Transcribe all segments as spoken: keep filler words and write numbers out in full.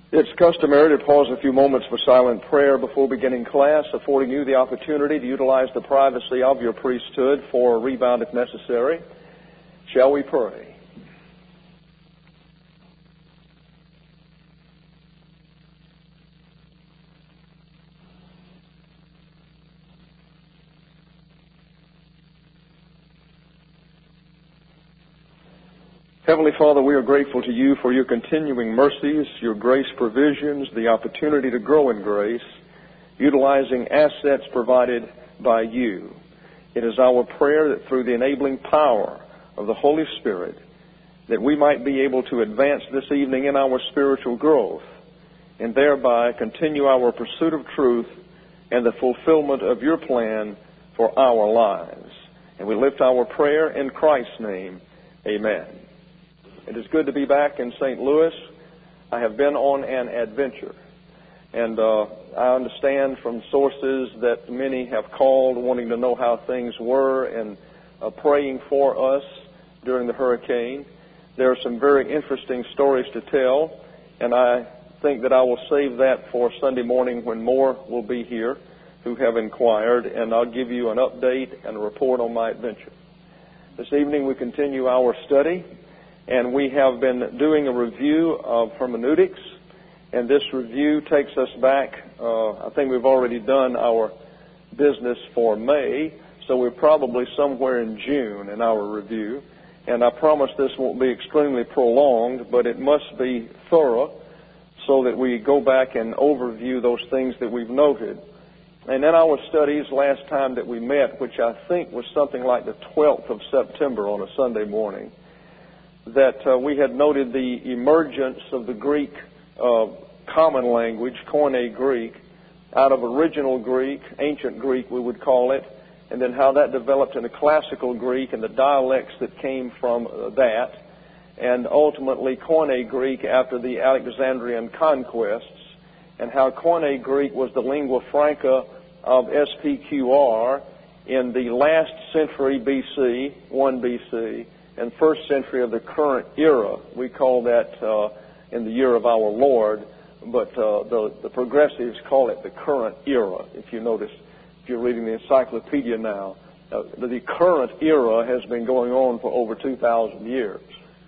It's customary to pause a few moments for silent prayer before beginning class, affording you the opportunity to utilize the privacy of your priesthood for a rebound if necessary. Shall we pray? Heavenly Father, we are grateful to you for your continuing mercies, your grace provisions, the opportunity to grow in grace, utilizing assets provided by you. It is our prayer that through the enabling power of the Holy Spirit, that we might be able to advance this evening in our spiritual growth and thereby continue our pursuit of truth and the fulfillment of your plan for our lives. And we lift our prayer in Christ's name. Amen. It is good to be back in Saint Louis. I have been on an adventure. And uh, I understand from sources that many have called wanting to know how things were and uh, praying for us during the hurricane. There are some very interesting stories to tell, and I think that I will save that for Sunday morning when more will be here who have inquired, and I'll give you an update and a report on my adventure. This evening we continue our study. And we have been doing a review of hermeneutics, and this review takes us back. Uh, I think we've already done our business for May, so we're probably somewhere in June in our review. And I promise this won't be extremely prolonged, but it must be thorough so that we go back and overview those things that we've noted. And in our studies last time that we met, which I think was something like the twelfth of September on a Sunday morning, that uh, we had noted the emergence of the Greek uh, common language, Koine Greek, out of original Greek, ancient Greek we would call it, and then how that developed into classical Greek and the dialects that came from uh, that, and ultimately Koine Greek after the Alexandrian conquests, and how Koine Greek was the lingua franca of S P Q R in the last century B C, one B C, and first century of the current era. We call that uh, in the year of our Lord, but uh, the, the progressives call it the current era. If you notice, if you're reading the encyclopedia now, uh, the current era has been going on for over two thousand years.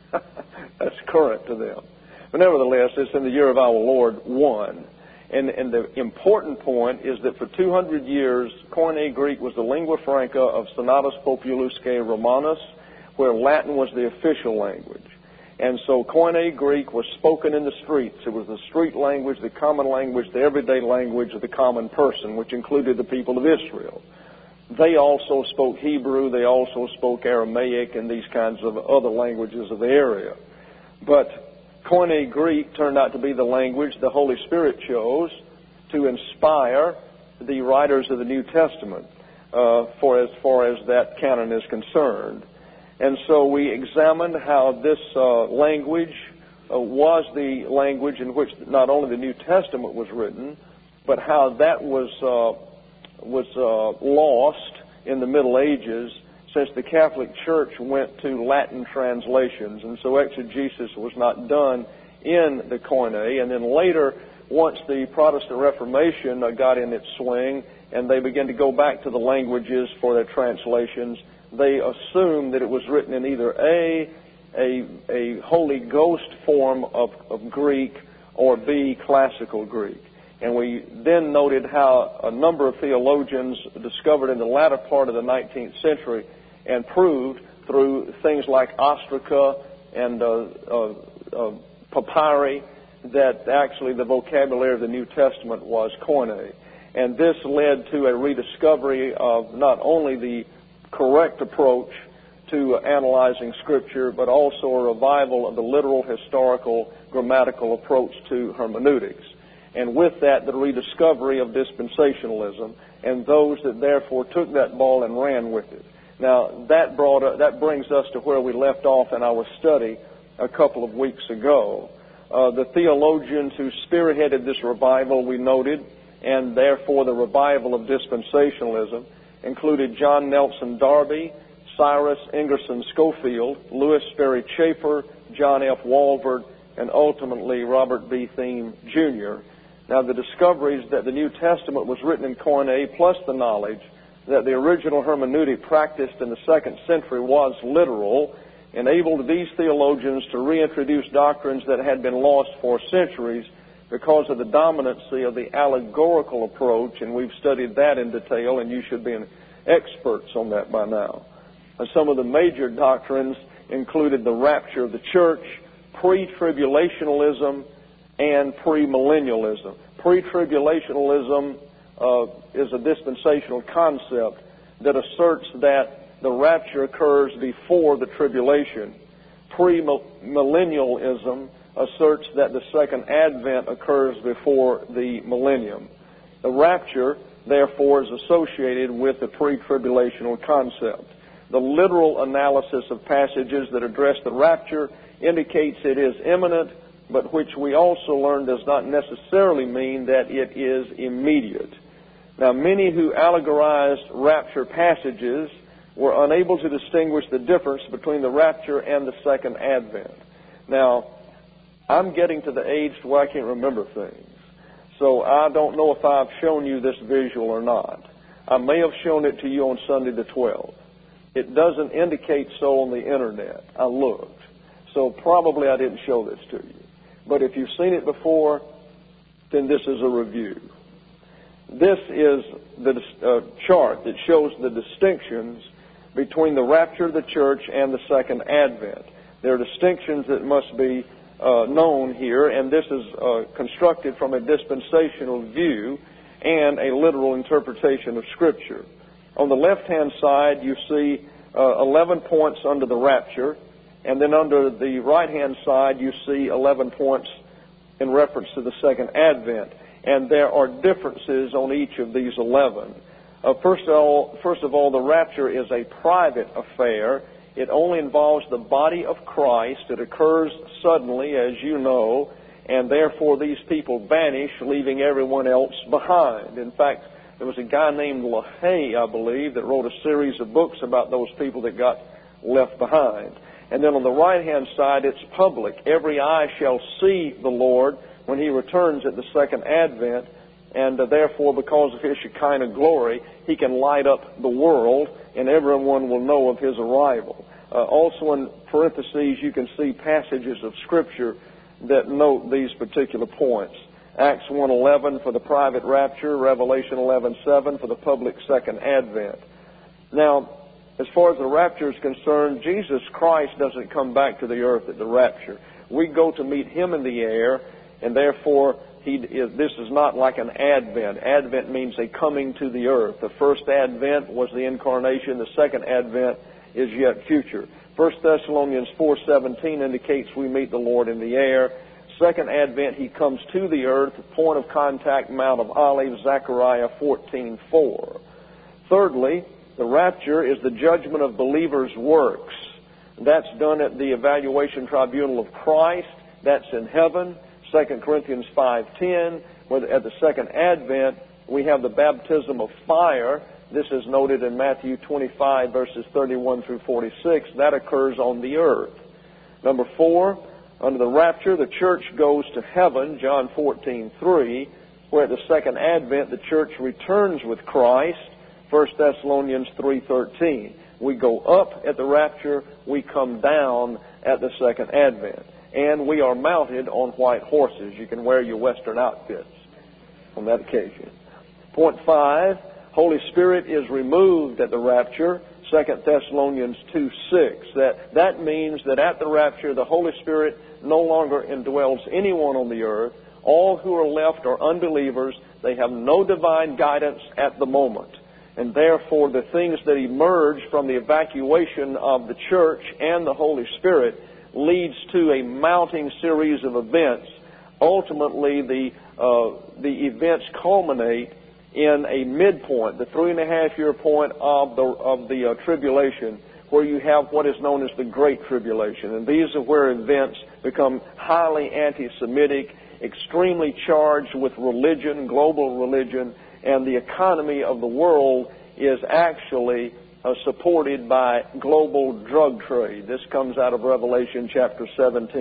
That's current to them. But nevertheless, it's in the year of our Lord, one. And, and the important point is that for two hundred years, Koine Greek was the lingua franca of Senatus Populusque Romanus, where Latin was the official language. And so Koine Greek was spoken in the streets. It was the street language, the common language, the everyday language of the common person, which included the people of Israel. They also spoke Hebrew. They also spoke Aramaic and these kinds of other languages of the area. But Koine Greek turned out to be the language the Holy Spirit chose to inspire the writers of the New Testament uh, for as far as that canon is concerned. And so we examined how this uh, language uh, was the language in which not only the New Testament was written, but how that was uh, was uh, lost in the Middle Ages, since the Catholic Church went to Latin translations, and so exegesis was not done in the Koine. And then later, once the Protestant Reformation uh, got in its swing, and they began to go back to the languages for their translations, they assumed that it was written in either A, a, a Holy Ghost form of, of Greek, or B, classical Greek. And we then noted how a number of theologians discovered in the latter part of the nineteenth century and proved through things like ostraca and uh, uh, uh, papyri that actually the vocabulary of the New Testament was Koine. And this led to a rediscovery of not only the correct approach to analyzing Scripture, but also a revival of the literal, historical, grammatical approach to hermeneutics. And with that, the rediscovery of dispensationalism, and those that therefore took that ball and ran with it. Now, that brought that brings us to where we left off in our study a couple of weeks ago. Uh, the theologians who spearheaded this revival, we noted, and therefore the revival of dispensationalism, included John Nelson Darby, Cyrus Ingerson Schofield, Louis Sperry Chafer, John F. Walvoord, and ultimately Robert B. Thieme, Junior Now, the discoveries that the New Testament was written in Koine, plus the knowledge that the original hermeneutic practiced in the second century was literal, enabled these theologians to reintroduce doctrines that had been lost for centuries because of the dominancy of the allegorical approach, and we've studied that in detail, and you should be experts on that by now. And some of the major doctrines included the rapture of the church, pre-tribulationalism, and premillennialism. Pre-tribulationalism uh, is a dispensational concept that asserts that the rapture occurs before the tribulation. Premillennialism asserts that the second advent occurs before the millennium. The rapture, therefore, is associated with the pre-tribulational concept. The literal analysis of passages that address the rapture indicates it is imminent, but which we also learn does not necessarily mean that it is immediate. Now, many who allegorized rapture passages were unable to distinguish the difference between the rapture and the second advent. Now, I'm getting to the age where I can't remember things, so I don't know if I've shown you this visual or not. I may have shown it to you on Sunday the twelfth. It doesn't indicate so on the Internet. I looked. So probably I didn't show this to you. But if you've seen it before, then this is a review. This is the uh, chart that shows the distinctions between the rapture of the church and the second advent. There are distinctions that must be uh, known here, and this is uh, constructed from a dispensational view and a literal interpretation of Scripture. On the left-hand side, you see uh, eleven points under the rapture, and then under the right-hand side, you see eleven points in reference to the second advent. And there are differences on each of these eleven. Uh, first of all, first of all, the rapture is a private affair. It only involves the body of Christ. It occurs suddenly, as you know, and therefore these people vanish, leaving everyone else behind. In fact, there was a guy named LaHaye, I believe, that wrote a series of books about those people that got left behind. And then on the right-hand side, it's public. Every eye shall see the Lord when he returns at the second advent, and uh, therefore, because of his Shekinah glory, he can light up the world, and everyone will know of his arrival. Uh, also in parentheses, you can see passages of Scripture that note these particular points. Acts one eleven for the private rapture, Revelation eleven seven for the public second advent. Now, as far as the rapture is concerned, Jesus Christ doesn't come back to the earth at the rapture. We go to meet him in the air, and therefore he is, this is not like an advent. Advent means a coming to the earth. The first advent was the incarnation. The second advent is yet future. First Thessalonians four seventeen indicates we meet the Lord in the air. Second advent, he comes to the earth. Point of contact, Mount of Olives, Zechariah fourteen four. Thirdly, the rapture is the judgment of believers' works. That's done at the evaluation tribunal of Christ. That's in heaven. Second Corinthians five ten, where at the second advent we have the baptism of fire. This is noted in Matthew twenty-five, verses thirty-one through forty-six. That occurs on the earth. Number four, under the rapture, the church goes to heaven, John fourteen three, where at the second advent the church returns with Christ, First Thessalonians three thirteen. We go up at the rapture, we come down at the second advent. And we are mounted on white horses. You can wear your Western outfits on that occasion. Point five, Holy Spirit is removed at the rapture, Second Thessalonians two six. That, that means that at the rapture, the Holy Spirit no longer indwells anyone on the earth. All who are left are unbelievers. They have no divine guidance at the moment. And therefore, the things that emerge from the evacuation of the church and the Holy Spirit leads to a mounting series of events. Ultimately, the uh, the events culminate in a midpoint, the three and a half year point of the of the uh, tribulation, where you have what is known as the Great Tribulation, and these are where events become highly anti-Semitic, extremely charged with religion, global religion, and the economy of the world is actually Uh, supported by global drug trade. This comes out of Revelation chapter seventeen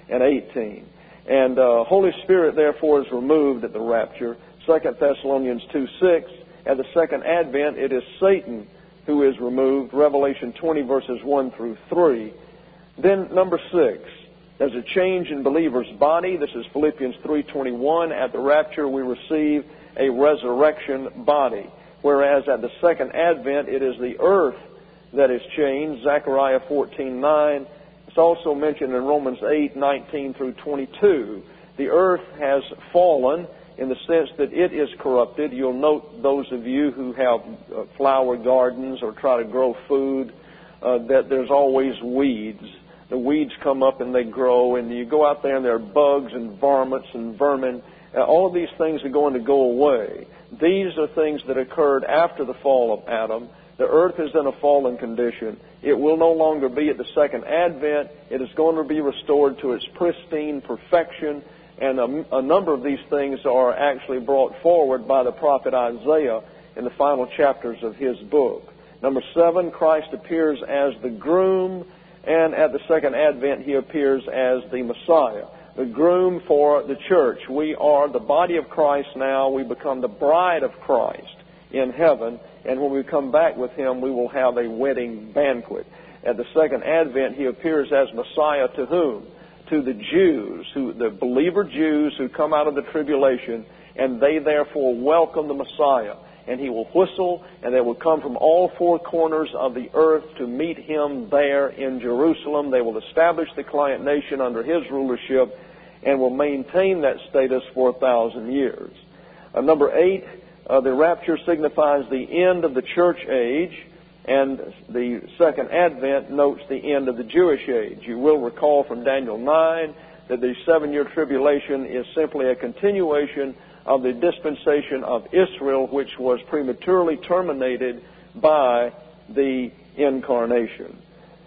and eighteen. And uh, Holy Spirit, therefore, is removed at the rapture. Second Thessalonians two six. At the second advent, it is Satan who is removed. Revelation twenty, verses one through three. Then, number six, there's a change in believers' body. This is Philippians three twenty-one. At the rapture, we receive a resurrection body. Whereas at the second advent, it is the earth that is changed. Zechariah fourteen nine. It's also mentioned in Romans eight nineteen through twenty-two. The earth has fallen in the sense that it is corrupted. You'll note, those of you who have uh, flower gardens or try to grow food, uh, that there's always weeds. The weeds come up and they grow, and you go out there and there are bugs and varmints and vermin. Uh, all of these things are going to go away. These are things that occurred after the fall of Adam. The earth is in a fallen condition. It will no longer be at the second advent. It is going to be restored to its pristine perfection. And a, a number of these things are actually brought forward by the prophet Isaiah in the final chapters of his book. Number seven, Christ appears as the groom, and at the second advent he appears as the Messiah. The groom for the church. We are the body of Christ now. We become the bride of Christ in heaven, and when we come back with him, we will have a wedding banquet. At the second advent, he appears as Messiah to whom? To the Jews, who the believer Jews who come out of the tribulation, and they therefore welcome the Messiah. And he will whistle, and they will come from all four corners of the earth to meet him there in Jerusalem. They will establish the client nation under his rulership and will maintain that status for a thousand years. Uh, number eight, uh, the rapture signifies the end of the church age, and the second advent notes the end of the Jewish age. You will recall from Daniel nine that the seven-year tribulation is simply a continuation of the dispensation of Israel, which was prematurely terminated by the incarnation.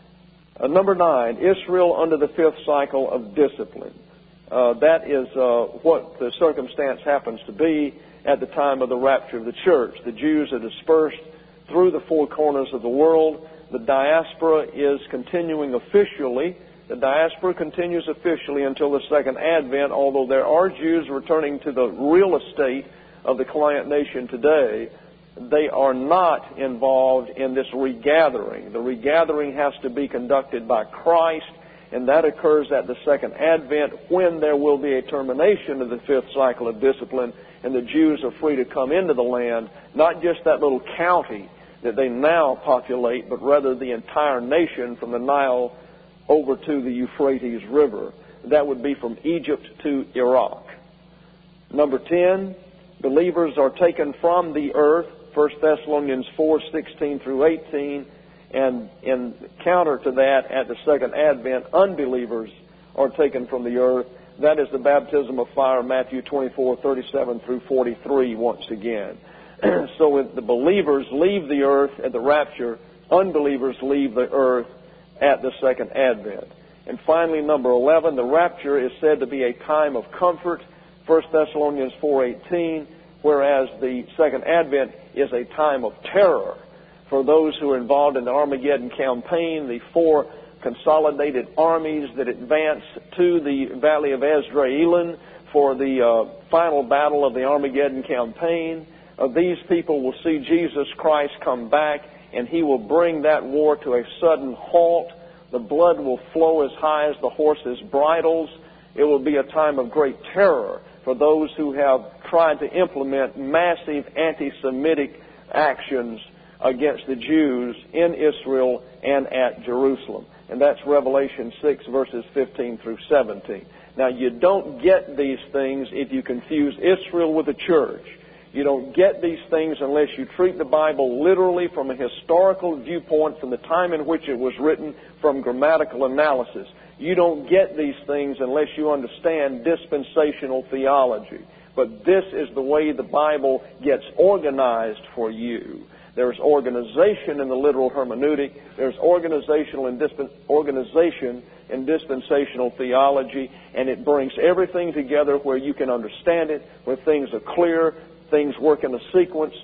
Uh, number nine, Israel under the fifth cycle of discipline. Uh, that is uh, what the circumstance happens to be at the time of the rapture of the church. The Jews are dispersed through the four corners of the world. The diaspora is continuing officially. The diaspora continues officially until the second advent, although there are Jews returning to the real estate of the client nation today. They are not involved in this regathering. The regathering has to be conducted by Christ, and that occurs at the second advent, when there will be a termination of the fifth cycle of discipline, and the Jews are free to come into the land, not just that little county that they now populate, but rather the entire nation from the Nile over to the Euphrates River. That would be from Egypt to Iraq. Number ten, believers are taken from the earth, First Thessalonians four sixteen through eighteen, and in counter to that, at the second advent, unbelievers are taken from the earth. That is the baptism of fire, Matthew twenty-four thirty-seven through forty-three once again. So when the believers leave the earth at the rapture, unbelievers leave the earth at the second advent. And finally, number eleven, the rapture is said to be a time of comfort, First Thessalonians four eighteen, whereas the second advent is a time of terror for those who are involved in the Armageddon campaign, the four consolidated armies that advance to the Valley of Esdraelon for the uh, final battle of the Armageddon campaign. Uh, these people will see Jesus Christ come back, and he will bring that war to a sudden halt. The blood will flow as high as the horses' bridles. It will be a time of great terror for those who have tried to implement massive anti-Semitic actions against the Jews in Israel and at Jerusalem. And that's Revelation six, verses fifteen through seventeen. Now, you don't get these things if you confuse Israel with the church. You don't get these things unless you treat the Bible literally from a historical viewpoint, from the time in which it was written, from grammatical analysis. You don't get these things unless you understand dispensational theology. But this is the way the Bible gets organized for you. There's organization in the literal hermeneutic. There's organizational and disp- organization in dispensational theology, and it brings everything together where you can understand it, where things are clear, things work in a sequence.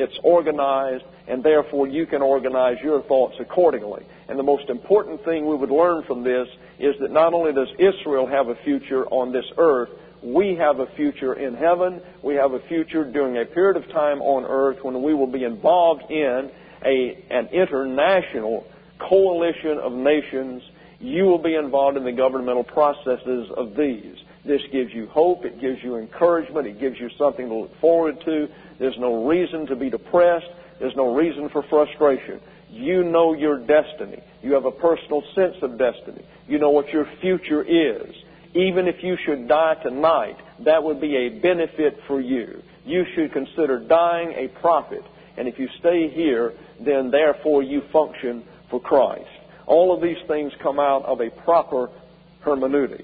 it's organized, and therefore you can organize your thoughts accordingly. And the most important thing we would learn from this is that not only does Israel have a future on this earth, we have a future in heaven. We have a future during a period of time on earth when we will be involved in a, an international coalition of nations. You will be involved in the governmental processes of these. This gives you hope. It gives you encouragement. It gives you something to look forward to. There's no reason to be depressed. There's no reason for frustration. You know your destiny. You have a personal sense of destiny. You know what your future is. Even if you should die tonight, that would be a benefit for you. You should consider dying a profit. And if you stay here, then therefore you function for Christ. All of these things come out of a proper hermeneutic.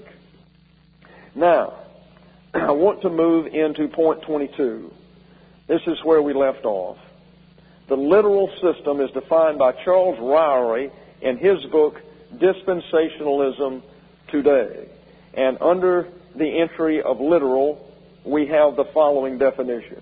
Now, I want to move into point twenty-two. This is where we left off. The literal system is defined by Charles Ryrie in his book, Dispensationalism Today. And under the entry of literal, we have the following definition.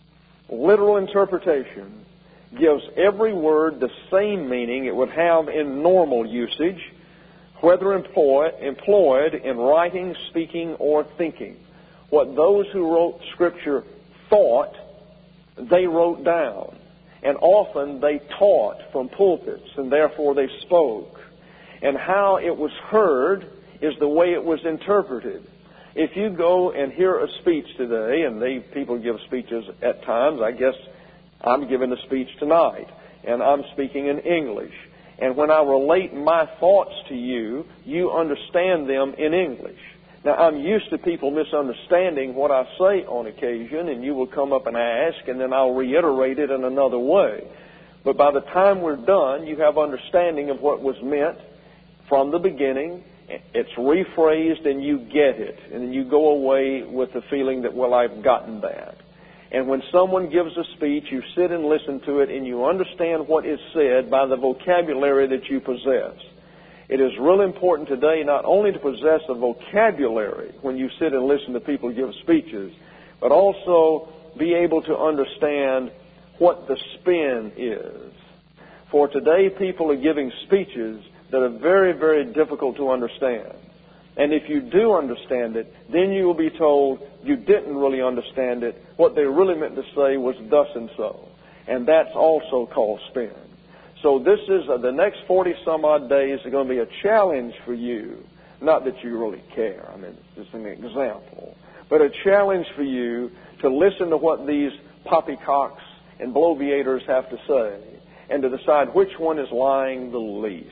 Literal interpretation gives every word the same meaning it would have in normal usage, whether employ, employed in writing, speaking, or thinking. What those who wrote Scripture thought, they wrote down. And often they taught from pulpits, and therefore they spoke. And how it was heard is the way it was interpreted. If you go and hear a speech today, and they people give speeches at times, I guess I'm giving a speech tonight, and I'm speaking in English. And when I relate my thoughts to you, you understand them in English. Now, I'm used to people misunderstanding what I say on occasion, and you will come up and ask, and then I'll reiterate it in another way. But by the time we're done, you have understanding of what was meant from the beginning. It's rephrased, and you get it. And then you go away with the feeling that, well, I've gotten that. And when someone gives a speech, you sit and listen to it, and you understand what is said by the vocabulary that you possess. It is really important today not only to possess a vocabulary when you sit and listen to people give speeches, but also be able to understand what the spin is. For today, people are giving speeches that are very, very difficult to understand. And if you do understand it, then you will be told you didn't really understand it. What they really meant to say was thus and so. And that's also called spin. So this is, uh, the next forty some odd days are going to be a challenge for you. Not that you really care. I mean, it's just an example. But a challenge for you to listen to what these poppycocks and bloviators have to say and to decide which one is lying the least.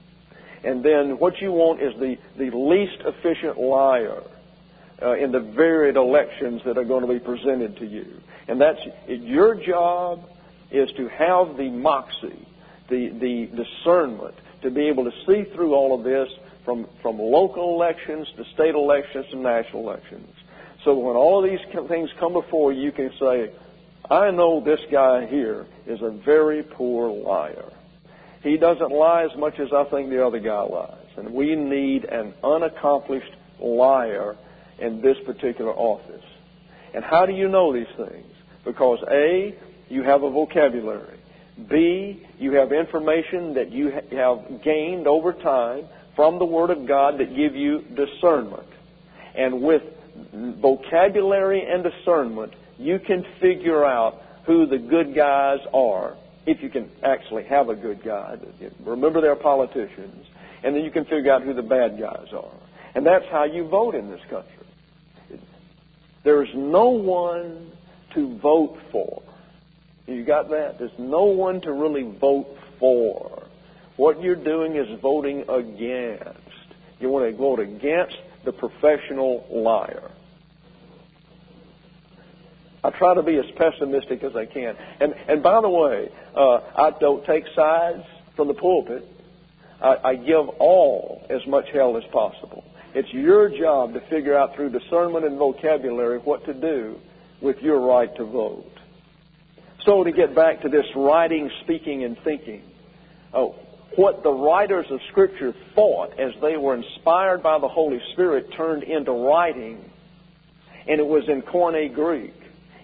And then what you want is the, the least efficient liar uh, in the varied elections that are going to be presented to you. And that's your job is to have the moxie, the, the discernment, to be able to see through all of this from, from local elections to state elections to national elections. So when all of these things come before you, you can say, I know this guy here is a very poor liar. He doesn't lie as much as I think the other guy lies. And we need an unaccomplished liar in this particular office. And how do you know these things? Because A, you have a vocabulary. B, you have information that you have gained over time from the Word of God that give you discernment. And with vocabulary and discernment, you can figure out who the good guys are, if you can actually have a good guy. Remember, they're politicians. And then you can figure out who the bad guys are. And that's how you vote in this country. There's no one to vote for. You got that? There's no one to really vote for. What you're doing is voting against. You want to vote against the professional liar. I try to be as pessimistic as I can. And and by the way, uh, I don't take sides from the pulpit. I, I give all as much hell as possible. It's your job to figure out through discernment and vocabulary what to do with your right to vote. So to get back to this writing, speaking, and thinking, oh, what the writers of Scripture thought as they were inspired by the Holy Spirit turned into writing, and it was in Koine Greek.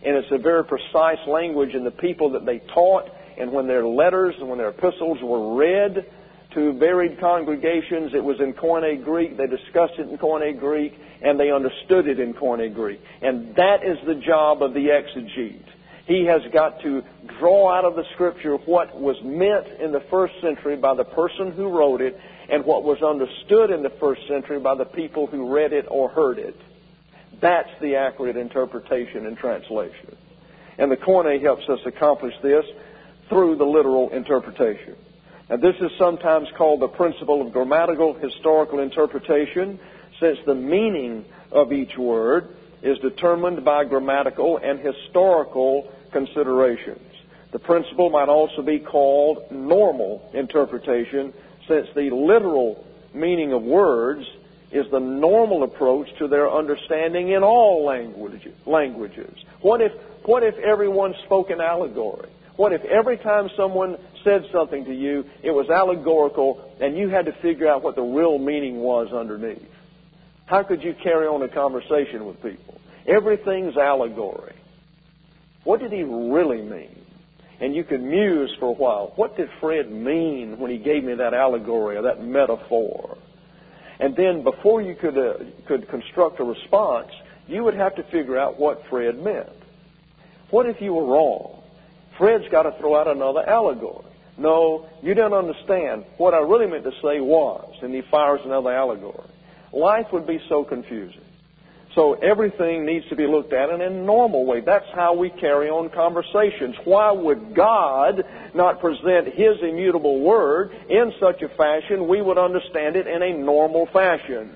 and it's a very precise language, and the people that they taught, and when their letters and when their epistles were read to varied congregations, it was in Koine Greek. They discussed it in Koine Greek, and they understood it in Koine Greek. And that is the job of the exegete. He has got to draw out of the Scripture what was meant in the first century by the person who wrote it, and what was understood in the first century by the people who read it or heard it. That's the accurate interpretation and translation. And the Koine helps us accomplish this through the literal interpretation. Now, this is sometimes called the principle of grammatical historical interpretation, since the meaning of each word is determined by grammatical and historical considerations. The principle might also be called normal interpretation, since the literal meaning of words is the normal approach to their understanding in all languages. languages. What if, what if everyone spoke in allegory? What if every time someone said something to you, it was allegorical, and you had to figure out what the real meaning was underneath? How could you carry on a conversation with people? Everything's allegory. What did he really mean? And you could muse for a while. What did Fred mean when he gave me that allegory or that metaphor? And then before you could uh, could construct a response, you would have to figure out what Fred meant. What if you were wrong? Fred's got to throw out another allegory. No, you don't understand. What I really meant to say was, and he fires another allegory. Life would be so confusing. So everything needs to be looked at in a normal way. That's how we carry on conversations. Why would God not present His immutable Word in such a fashion we would understand it in a normal fashion?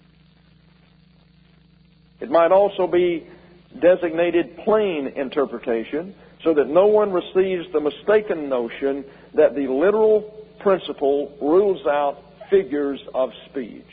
It might also be designated plain interpretation, so that no one receives the mistaken notion that the literal principle rules out figures of speech.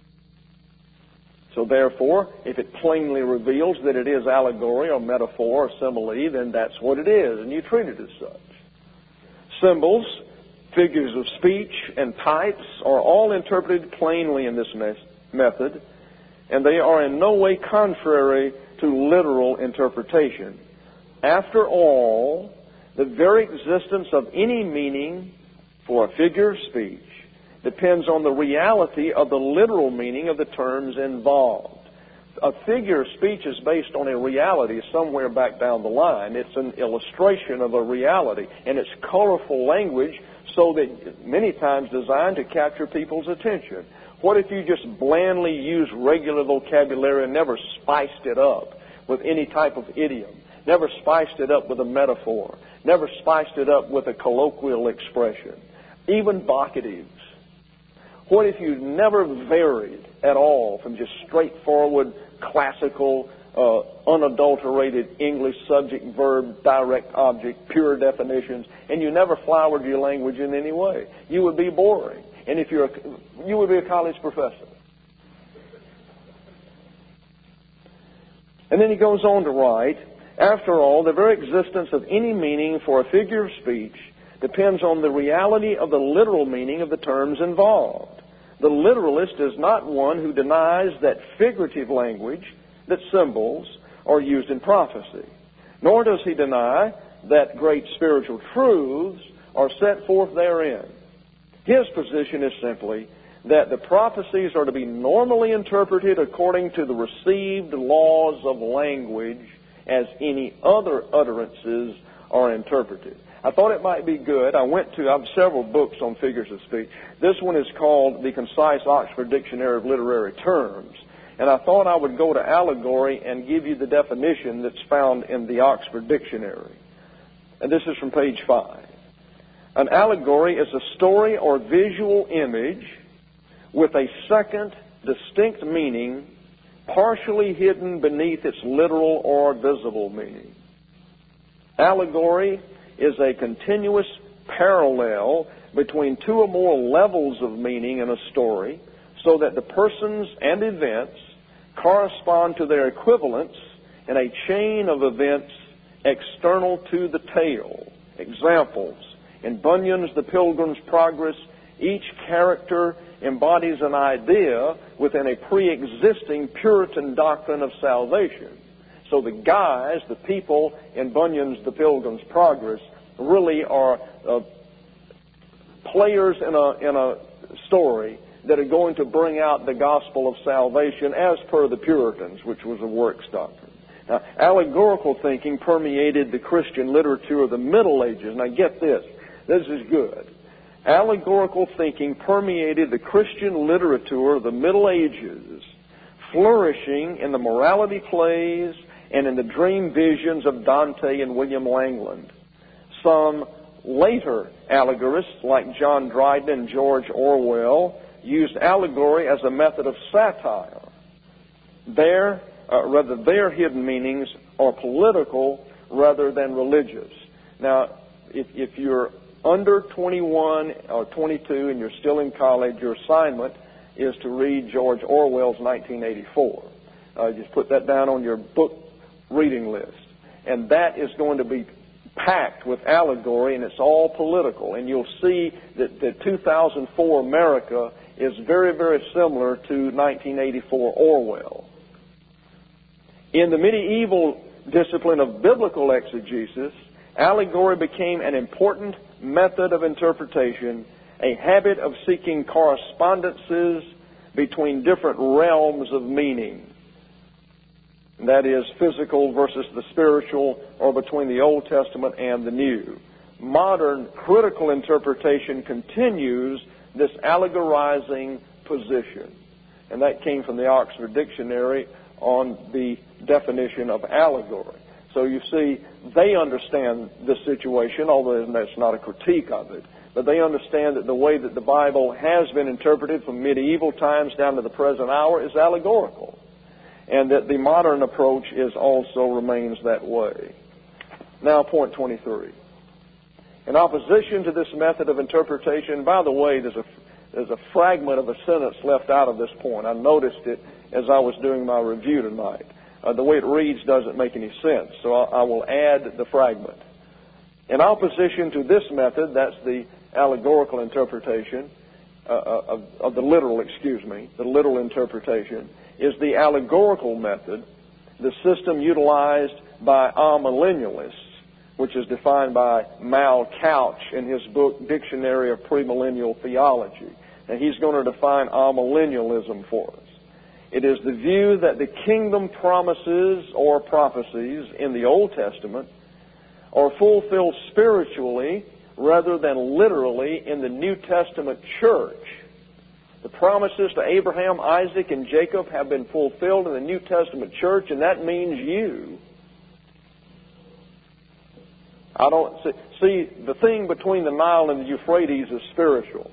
So therefore, if it plainly reveals that it is allegory or metaphor or simile, then that's what it is, and you treat it as such. Symbols, figures of speech, and types are all interpreted plainly in this me- method, and they are in no way contrary to literal interpretation. After all, the very existence of any meaning for a figure of speech depends on the reality of the literal meaning of the terms involved. A figure of speech is based on a reality somewhere back down the line. It's an illustration of a reality, and it's colorful language, so that many times designed to capture people's attention. What if you just blandly used regular vocabulary and never spiced it up with any type of idiom? Never spiced it up with a metaphor. Never spiced it up with a colloquial expression. Even vocatives. What if you never varied at all from just straightforward, classical, uh, unadulterated English subject, verb, direct object, pure definitions, and you never flowered your language in any way? You would be boring. And if you're a, you would be a college professor. And then he goes on to write, after all, the very existence of any meaning for a figure of speech depends on the reality of the literal meaning of the terms involved. The literalist is not one who denies that figurative language, that symbols, are used in prophecy. Nor does he deny that great spiritual truths are set forth therein. His position is simply that the prophecies are to be normally interpreted according to the received laws of language as any other utterances are interpreted. I thought it might be good. I went to, I have several books on figures of speech. This one is called The Concise Oxford Dictionary of Literary Terms. And I thought I would go to allegory and give you the definition that's found in the Oxford Dictionary. And this is from page five. An allegory is a story or visual image with a second distinct meaning partially hidden beneath its literal or visible meaning. Allegory is a continuous parallel between two or more levels of meaning in a story, so that the persons and events correspond to their equivalents in a chain of events external to the tale. Examples: in Bunyan's The Pilgrim's Progress, each character embodies an idea within a pre-existing Puritan doctrine of salvation. So the guys, the people in Bunyan's The Pilgrim's Progress, really are uh, players in a, in a story that are going to bring out the gospel of salvation as per the Puritans, which was a works doctrine. Now, allegorical thinking permeated the Christian literature of the Middle Ages. Now, get this. This is good. Allegorical thinking permeated the Christian literature of the Middle Ages, flourishing in the morality plays and in the dream visions of Dante and William Langland. Some later allegorists, like John Dryden and George Orwell, used allegory as a method of satire. Their, uh, rather, their hidden meanings are political rather than religious. Now, if, if you're under twenty-one or twenty-two and you're still in college, your assignment is to read George Orwell's nineteen eighty-four. Uh, just put that down on your book reading list. And that is going to be packed with allegory, and it's all political. And you'll see that the two thousand four America is very, very similar to nineteen eighty-four Orwell. In the medieval discipline of biblical exegesis, allegory became an important method of interpretation, a habit of seeking correspondences between different realms of meaning. That is, physical versus the spiritual, or between the Old Testament and the New. Modern critical interpretation continues this allegorizing position. And that came from the Oxford Dictionary on the definition of allegory. So you see, they understand this situation, although that's not a critique of it. But they understand that the way that the Bible has been interpreted from medieval times down to the present hour is allegorical. And that the modern approach is also remains that way. Now, point twenty-three. In opposition to this method of interpretation, by the way, there's a, there's a fragment of a sentence left out of this point. I noticed it as I was doing my review tonight. Uh, the way it reads doesn't make any sense, so I, I will add the fragment. In opposition to this method, that's the allegorical interpretation, uh, of, of the literal, excuse me, the literal interpretation, is the allegorical method, the system utilized by amillennialists, which is defined by Mal Couch in his book, Dictionary of Premillennial Theology. And he's going to define amillennialism for us. It is the view that the kingdom promises or prophecies in the Old Testament are fulfilled spiritually rather than literally in the New Testament church. The promises to Abraham, Isaac, and Jacob have been fulfilled in the New Testament church, and that means you. I don't see, see the thing between the Nile and the Euphrates is spiritual.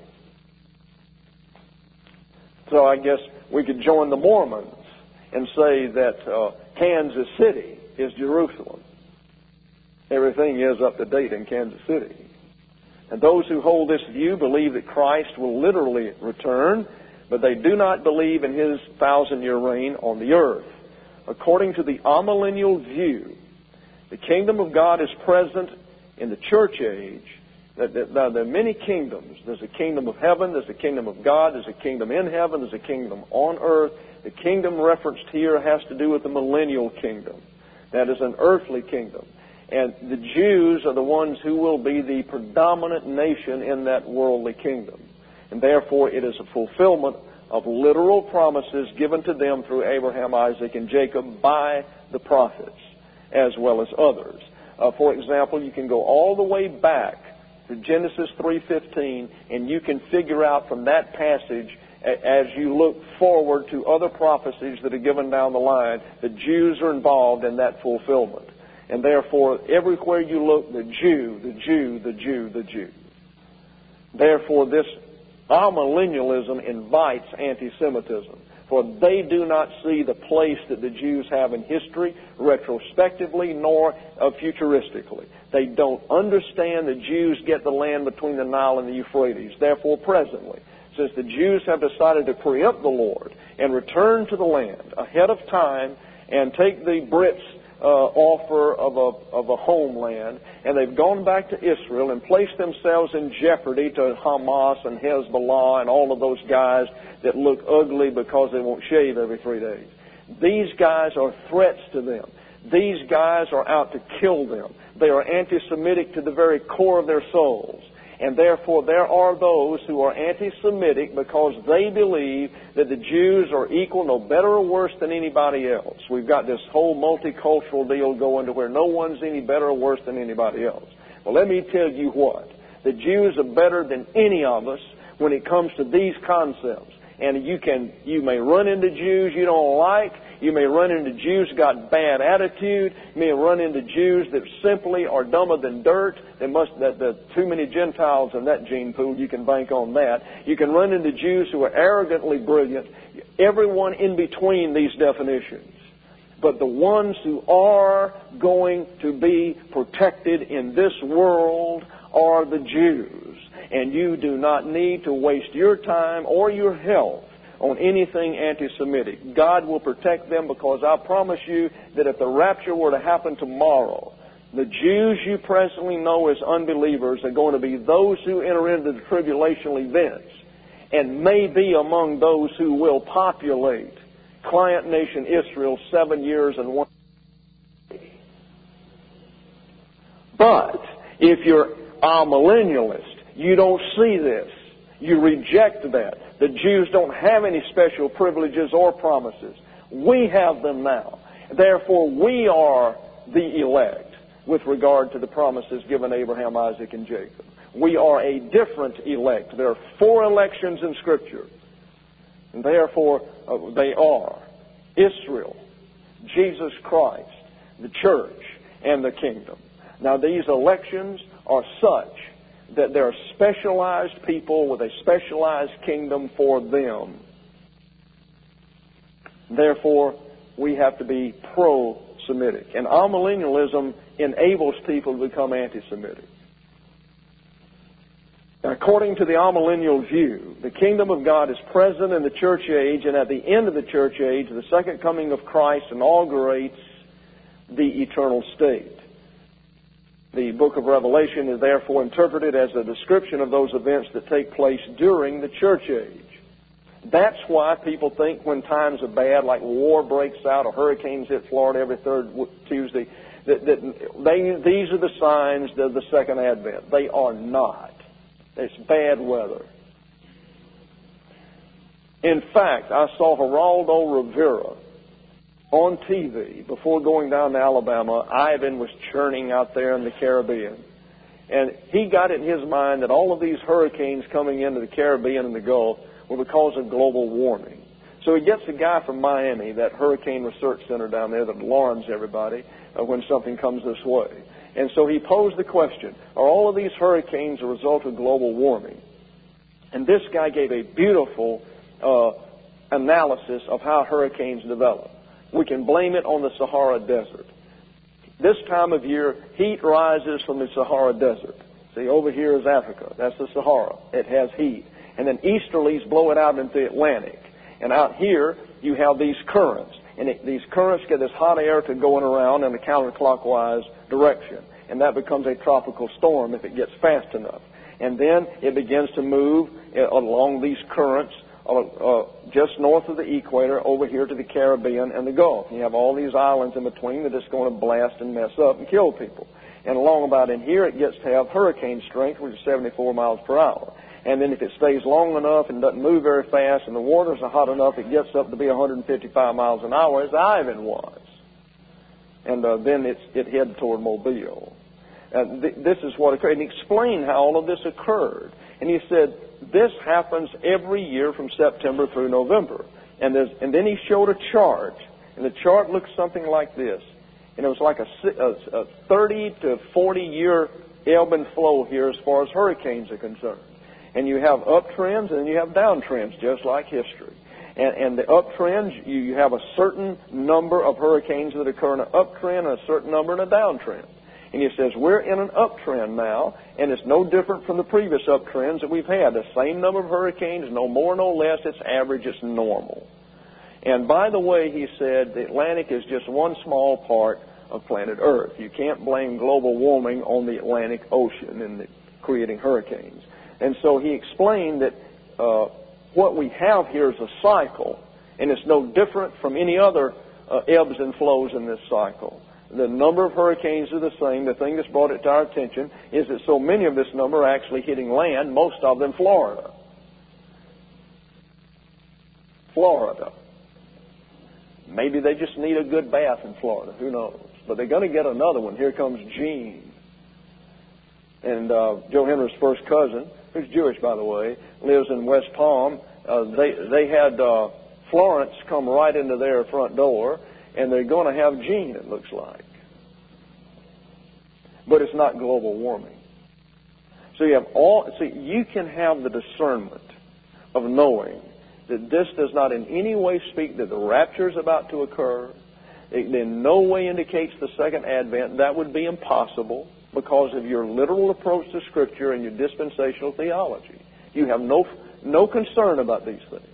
So I guess we could join the Mormons and say that uh, Kansas City is Jerusalem. Everything is up to date in Kansas City. And those who hold this view believe that Christ will literally return, but they do not believe in his thousand-year reign on the earth. According to the amillennial view, the kingdom of God is present in the church age. Now, there are many kingdoms. There's a kingdom of heaven, there's a kingdom of God, there's a kingdom in heaven, there's a kingdom on earth. The kingdom referenced here has to do with the millennial kingdom. That is an earthly kingdom. And the Jews are the ones who will be the predominant nation in that worldly kingdom. And therefore, it is a fulfillment of literal promises given to them through Abraham, Isaac, and Jacob by the prophets, as well as others. Uh, for example, you can go all the way back to Genesis three fifteen, and you can figure out from that passage, as you look forward to other prophecies that are given down the line, the Jews are involved in that fulfillment. And therefore, everywhere you look, the Jew, the Jew, the Jew, the Jew. Therefore, this amillennialism invites anti-Semitism, for they do not see the place that the Jews have in history retrospectively nor uh, futuristically. They don't understand the Jews get the land between the Nile and the Euphrates. Therefore, presently, since the Jews have decided to preempt the Lord and return to the land ahead of time and take the Brits' Uh, offer of a, of a homeland, and they've gone back to Israel and placed themselves in jeopardy to Hamas and Hezbollah and all of those guys that look ugly because they won't shave every three days. These guys are threats to them. These guys are out to kill them. They are anti-Semitic to the very core of their souls. And therefore there are those who are anti-Semitic because they believe that the Jews are equal, no better or worse than anybody else. We've got this whole multicultural deal going to where no one's any better or worse than anybody else. Well, let me tell you what. The Jews are better than any of us when it comes to these concepts. And you can, you may run into Jews you don't like. You may run into Jews who got bad attitude. You may run into Jews that simply are dumber than dirt. They must, that the too many Gentiles in that gene pool. You can bank on that. You can run into Jews who are arrogantly brilliant. Everyone in between these definitions. But the ones who are going to be protected in this world are the Jews. And you do not need to waste your time or your health on anything anti-Semitic. God will protect them, because I promise you that if the rapture were to happen tomorrow, the Jews you presently know as unbelievers are going to be those who enter into the tribulational events and may be among those who will populate client nation Israel seven years and one day. But if you're a millennialist, you don't see this. You reject that. The Jews don't have any special privileges or promises. We have them now. Therefore, we are the elect with regard to the promises given Abraham, Isaac, and Jacob. We are a different elect. There are four elections in Scripture. And therefore, uh, they are Israel, Jesus Christ, the church, and the kingdom. Now, these elections are such that there are specialized people with a specialized kingdom for them. Therefore, we have to be pro-Semitic. And amillennialism enables people to become anti-Semitic. Now, according to the amillennial view, the kingdom of God is present in the church age, and at the end of the church age, the second coming of Christ inaugurates the eternal state. The book of Revelation is therefore interpreted as a description of those events that take place during the church age. That's why people think when times are bad, like war breaks out or hurricanes hit Florida every third Tuesday, that, that they, these are the signs of the second advent. They are not. It's bad weather. In fact, I saw Geraldo Rivera on T V before going down to Alabama. Ivan was churning out there in the Caribbean. And he got it in his mind that all of these hurricanes coming into the Caribbean and the Gulf were because of global warming. So he gets a guy from Miami, that Hurricane Research Center down there that alarms everybody uh, when something comes this way. And so he posed the question, are all of these hurricanes a result of global warming? And this guy gave a beautiful uh, analysis of how hurricanes develop. We can blame it on the Sahara Desert. This time of year, heat rises from the Sahara Desert. See, over here is Africa. That's the Sahara. It has heat. And then easterlies blow it out into the Atlantic. And out here, you have these currents. And it, these currents get this hot air to going around in a counterclockwise direction. And that becomes a tropical storm if it gets fast enough. And then it begins to move uh, along these currents uh, uh, just north of the equator over here to the Caribbean and the Gulf. You have all these islands in between that it's going to blast and mess up and kill people. And along about in here, it gets to have hurricane strength, which is seventy-four miles per hour. And then if it stays long enough and doesn't move very fast and the waters are hot enough, it gets up to be one hundred fifty-five miles an hour, as Ivan was. And uh, then it's, it heads toward Mobile. Uh, th- this is what occurred. And he explained how all of this occurred. And he said, this happens every year from September through November. And, there's, and then he showed a chart. And the chart looks something like this. And it was like a, a, a thirty to forty year ebb and flow here as far as hurricanes are concerned. And you have uptrends and you have downtrends, just like history. And, and the uptrends, you, you have a certain number of hurricanes that occur in an uptrend and a certain number in a downtrend. And he says, we're in an uptrend now, and it's no different from the previous uptrends that we've had. The same number of hurricanes, no more, no less. It's average, it's normal. And by the way, he said, the Atlantic is just one small part of planet Earth. You can't blame global warming on the Atlantic Ocean and the creating hurricanes. And so he explained that uh, what we have here is a cycle, and it's no different from any other uh, ebbs and flows in this cycle. The number of hurricanes are the same. The thing that's brought it to our attention is that so many of this number are actually hitting land, most of them Florida. Florida. Maybe they just need a good bath in Florida. Who knows? But they're going to get another one. Here comes Gene. And uh, Joe Henry's first cousin, who's Jewish, by the way, lives in West Palm. Uh, they they had uh, Florence come right into their front door, and they're going to have Gene, it looks like. But it's not global warming. So you have all. See, you can have the discernment of knowing that this does not in any way speak that the rapture is about to occur. It in no way indicates the second advent. That would be impossible because of your literal approach to Scripture and your dispensational theology. You have no no concern about these things.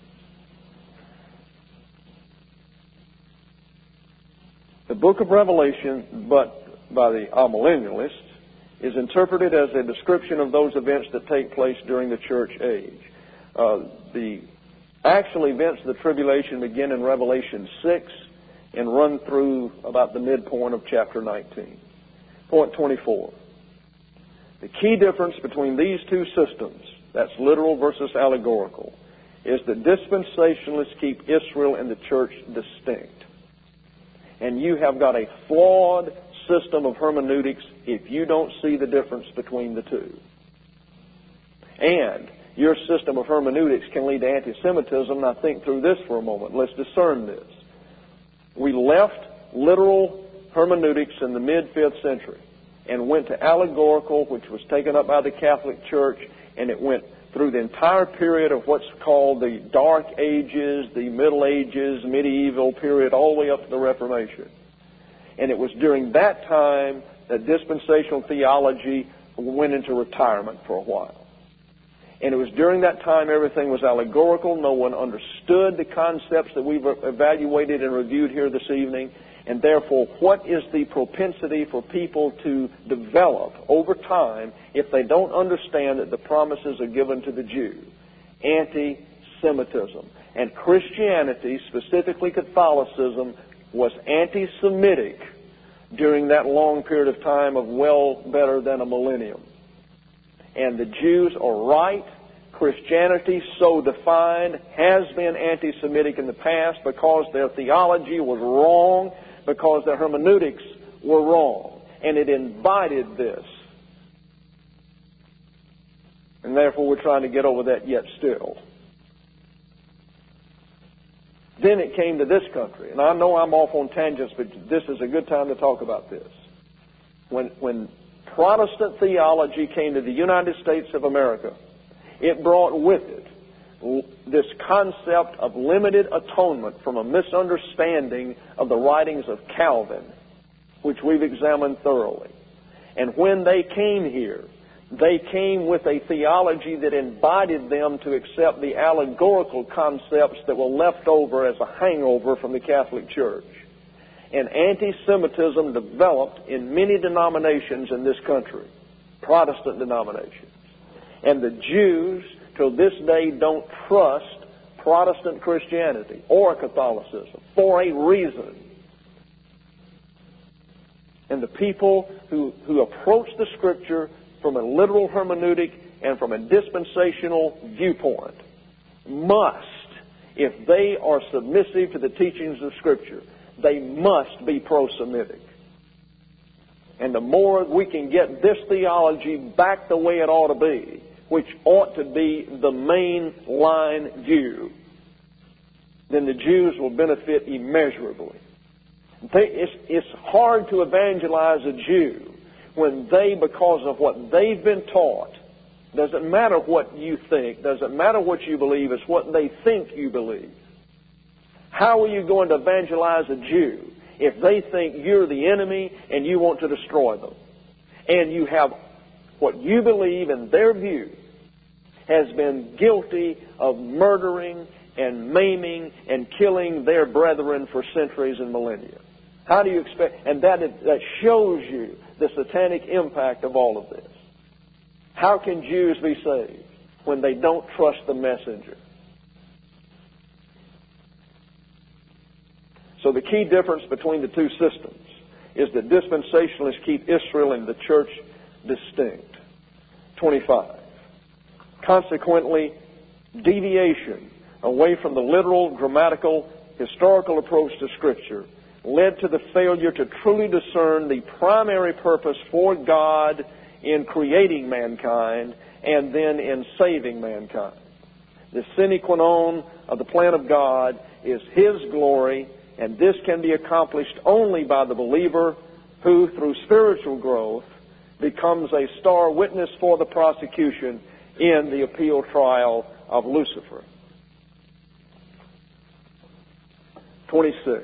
The book of Revelation, but by the amillennialists, is interpreted as a description of those events that take place during the church age. Uh, the actual events of the tribulation begin in Revelation six and run through about the midpoint of chapter nineteen. Point twenty-four. The key difference between these two systems, that's literal versus allegorical, is that dispensationalists keep Israel and the church distinct. And you have got a flawed system of hermeneutics if you don't see the difference between the two. And your system of hermeneutics can lead to anti-Semitism. Now think through this for a moment. Let's discern this. We left literal hermeneutics in the mid-fifth century and went to allegorical, which was taken up by the Catholic Church, and it went through the entire period of what's called the Dark Ages, the Middle Ages, medieval period, all the way up to the Reformation. And it was during that time that dispensational theology went into retirement for a while. And it was during that time everything was allegorical. No one understood the concepts that we've evaluated and reviewed here this evening. And therefore, what is the propensity for people to develop over time if they don't understand that the promises are given to the Jew? Anti-Semitism. And Christianity, specifically Catholicism, was anti-Semitic during that long period of time of well better than a millennium. And the Jews are right. Christianity, so defined, has been anti-Semitic in the past because their theology was wrong, because their hermeneutics were wrong. And it invited this. And therefore we're trying to get over that yet still. Then it came to this country. And I know I'm off on tangents, but this is a good time to talk about this. When, when Protestant theology came to the United States of America, it brought with it this concept of limited atonement from a misunderstanding of the writings of Calvin, which we've examined thoroughly. And when they came here, they came with a theology that invited them to accept the allegorical concepts that were left over as a hangover from the Catholic Church. And anti-Semitism developed in many denominations in this country, Protestant denominations. And the Jews, till this day, don't trust Protestant Christianity or Catholicism for a reason. And the people who, who approach the Scripture from a literal hermeneutic and from a dispensational viewpoint must, if they are submissive to the teachings of Scripture, they must be pro-Semitic. And the more we can get this theology back the way it ought to be, which ought to be the main line view, then the Jews will benefit immeasurably. They, it's, it's hard to evangelize a Jew when they, because of what they've been taught, doesn't matter what you think, doesn't matter what you believe, it's what they think you believe. How are you going to evangelize a Jew if they think you're the enemy and you want to destroy them? And you have what you believe in their view has been guilty of murdering and maiming and killing their brethren for centuries and millennia. How do you expect? And that, is, that shows you the satanic impact of all of this. How can Jews be saved when they don't trust the messenger? So the key difference between the two systems is that dispensationalists keep Israel and the church distinct. twenty-five. Consequently, deviation away from the literal, grammatical, historical approach to Scripture led to the failure to truly discern the primary purpose for God in creating mankind and then in saving mankind. The sine qua non of the plan of God is His glory, and this can be accomplished only by the believer who, through spiritual growth, becomes a star witness for the prosecution in the appeal trial of Lucifer. twenty-six.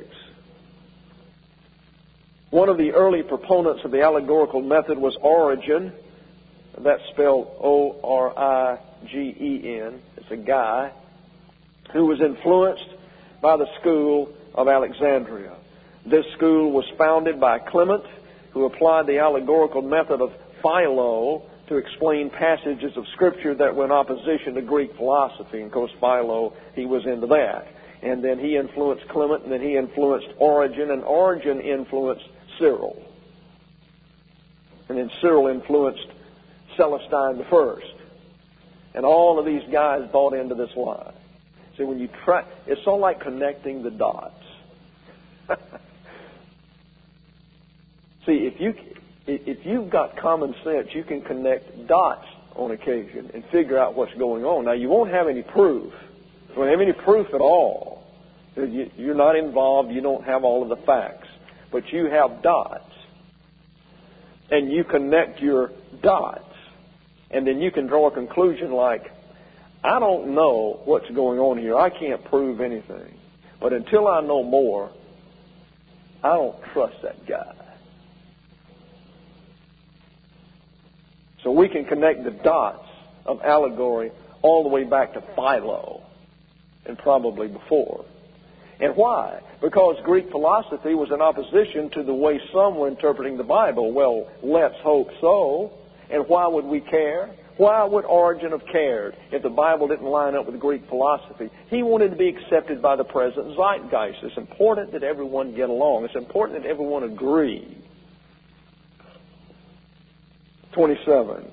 One of the early proponents of the allegorical method was Origen. That's spelled O R I G E N. It's a guy who was influenced by the school of Alexandria. This school was founded by Clement, who applied the allegorical method of Philo to explain passages of Scripture that were in opposition to Greek philosophy. And of course, Philo, he was into that. And then he influenced Clement, and then he influenced Origen, and Origen influenced Cyril. And then Cyril influenced Celestine the First. And all of these guys bought into this lie. See, when you try, it's all like connecting the dots. See, if you if you've got common sense, you can connect dots on occasion and figure out what's going on. Now, you won't have any proof. You won't have any proof at all. You're not involved. You don't have all of the facts. But you have dots. And you connect your dots. And then you can draw a conclusion like, I don't know what's going on here. I can't prove anything. But until I know more, I don't trust that guy. So we can connect the dots of allegory all the way back to Philo and probably before. And why? Because Greek philosophy was in opposition to the way some were interpreting the Bible. Well, let's hope so. And why would we care? Why would Origen have cared if the Bible didn't line up with Greek philosophy? He wanted to be accepted by the present zeitgeist. It's important that everyone get along. It's important that everyone agree. twenty-seven.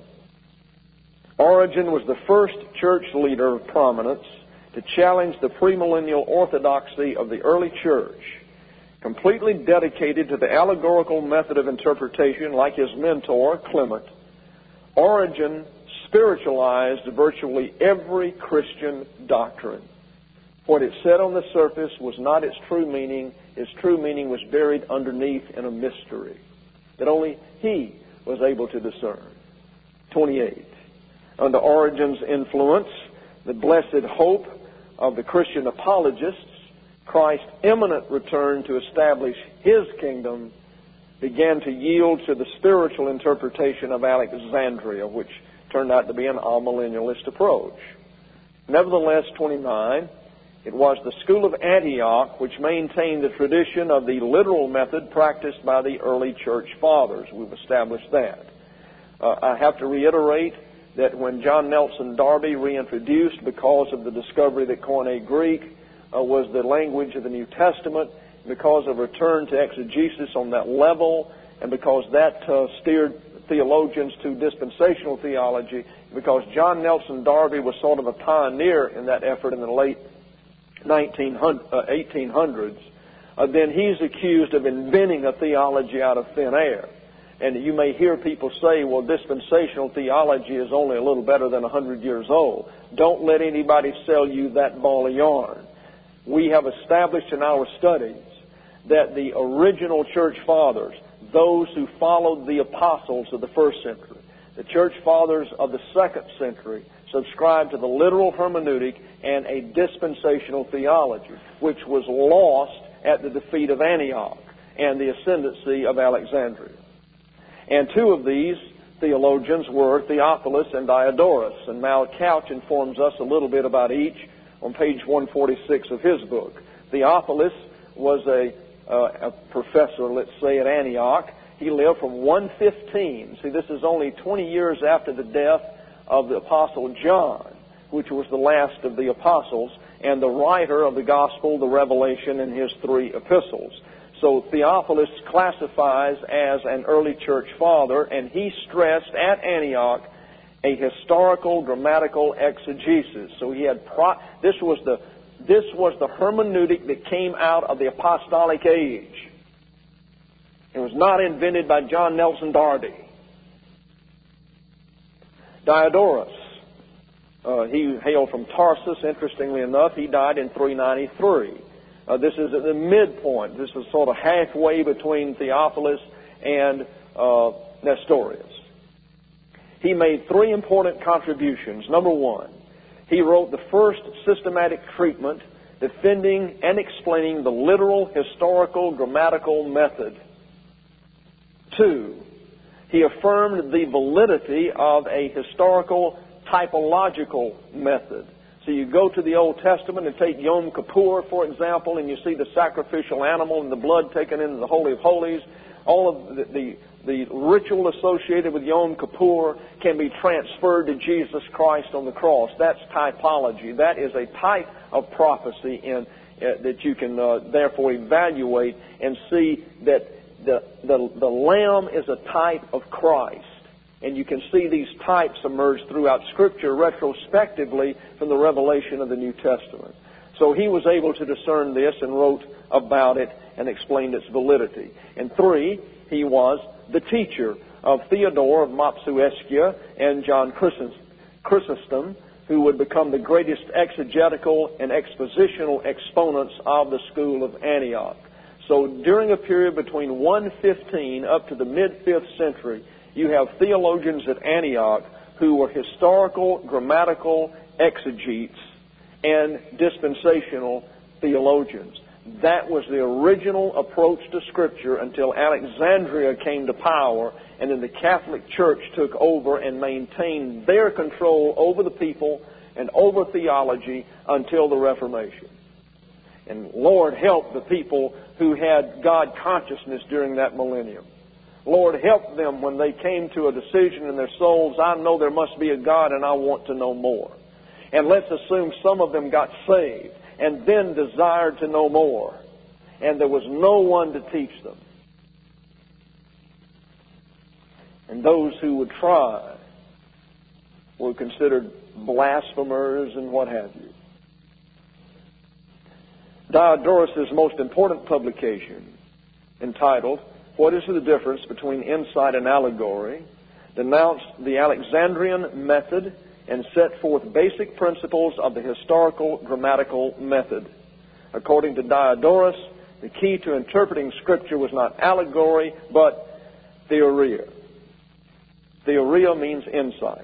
Origen was the first church leader of prominence to challenge the premillennial orthodoxy of the early church, completely dedicated to the allegorical method of interpretation like his mentor, Clement. Origen spiritualized virtually every Christian doctrine. What it said on the surface was not its true meaning. Its true meaning was buried underneath in a mystery that only he was able to discern. twenty-eight. Under Origen's influence, the blessed hope of the Christian apologists, Christ's imminent return to establish his kingdom, began to yield to the spiritual interpretation of Alexandria, which turned out to be an amillennialist approach. Nevertheless, twenty-nine, it was the school of Antioch which maintained the tradition of the literal method practiced by the early church fathers. We've established that. Uh, I have to reiterate that when John Nelson Darby reintroduced, because of the discovery that Koine Greek uh, was the language of the New Testament, because of return to exegesis on that level, and because that uh, steered theologians to dispensational theology, because John Nelson Darby was sort of a pioneer in that effort in the late eighteen hundreds, uh, then he's accused of inventing a theology out of thin air. And you may hear people say, well, dispensational theology is only a little better than one hundred years old. Don't let anybody sell you that ball of yarn. We have established in our studies that the original church fathers, those who followed the apostles of the first century, the church fathers of the second century, subscribed to the literal hermeneutic and a dispensational theology, which was lost at the defeat of Antioch and the ascendancy of Alexandria. And two of these theologians were Theophilus and Diodorus, and Mal Couch informs us a little bit about each on page one forty-six of his book. Theophilus was a, uh, a professor, let's say, at Antioch. He lived from one fifteen. See, this is only twenty years after the death of the Apostle John, which was the last of the apostles, and the writer of the Gospel, the Revelation, and his three epistles. So Theophilus classifies as an early church father, and he stressed at Antioch a historical grammatical exegesis. So he had pro- this was the this was the hermeneutic that came out of the apostolic age. It was not invented by John Nelson Darby. Diodorus, uh, he hailed from Tarsus. Interestingly enough, he died in three ninety-three. Uh, this is at the midpoint. This is sort of halfway between Theophilus and uh, Nestorius. He made three important contributions. Number one, he wrote the first systematic treatment defending and explaining the literal, historical, grammatical method. Two, he affirmed the validity of a historical, typological method. So you go to the Old Testament and take Yom Kippur, for example, and you see the sacrificial animal and the blood taken into the Holy of Holies. All of the, the, the ritual associated with Yom Kippur can be transferred to Jesus Christ on the cross. That's typology. That is a type of prophecy in, uh, that you can uh, therefore evaluate and see that the, the, the Lamb is a type of Christ. And you can see these types emerge throughout Scripture retrospectively from the revelation of the New Testament. So he was able to discern this and wrote about it and explained its validity. And three, he was the teacher of Theodore of Mopsuestia and John Chrysostom, who would become the greatest exegetical and expositional exponents of the school of Antioch. So during a period between one fifteen up to the mid-fifth century, you have theologians at Antioch who were historical, grammatical exegetes and dispensational theologians. That was the original approach to Scripture until Alexandria came to power, and then the Catholic Church took over and maintained their control over the people and over theology until the Reformation. And Lord help the people who had God consciousness during that millennium. Lord, help them when they came to a decision in their souls, I know there must be a God and I want to know more. And let's assume some of them got saved and then desired to know more. And there was no one to teach them. And those who would try were considered blasphemers and what have you. Diodorus' most important publication, entitled What is the Difference Between Insight and Allegory, denounced the Alexandrian method and set forth basic principles of the historical grammatical method. According to Diodorus, the key to interpreting Scripture was not allegory, but theoria. Theoria means insight.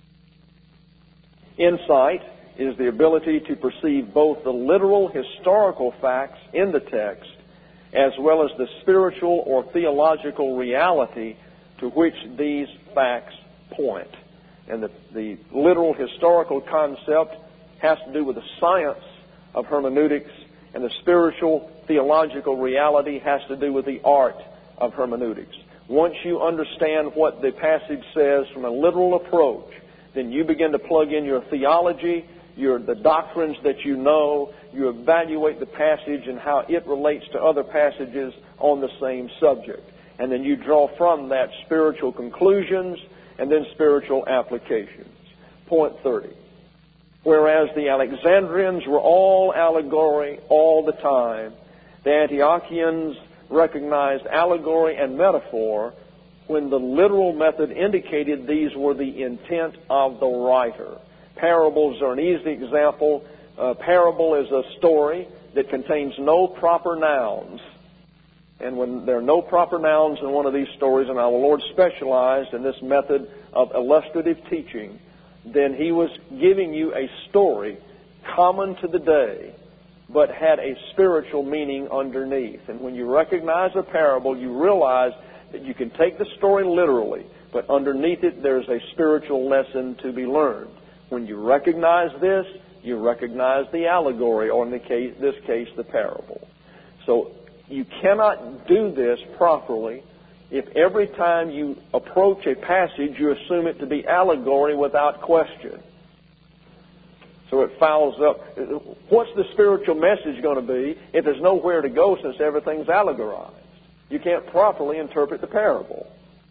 Insight is the ability to perceive both the literal historical facts in the text as well as the spiritual or theological reality to which these facts point. And the, the literal historical concept has to do with the science of hermeneutics, and the spiritual theological reality has to do with the art of hermeneutics. Once you understand what the passage says from a literal approach, then you begin to plug in your theology, your the doctrines that you know, you evaluate the passage and how it relates to other passages on the same subject. And then you draw from that spiritual conclusions and then spiritual applications. Point thirty. Whereas the Alexandrians were all allegory all the time, the Antiochians recognized allegory and metaphor when the literal method indicated these were the intent of the writer. Parables are an easy example. A parable is a story that contains no proper nouns. And when there are no proper nouns in one of these stories, and our Lord specialized in this method of illustrative teaching, then He was giving you a story common to the day, but had a spiritual meaning underneath. And when you recognize a parable, you realize that you can take the story literally, but underneath it there's a spiritual lesson to be learned. When you recognize this, you recognize the allegory, or in the case, this case, the parable. So you cannot do this properly if every time you approach a passage you assume it to be allegory without question. So it fouls up. What's the spiritual message going to be if there's nowhere to go since everything's allegorized? You can't properly interpret the parable.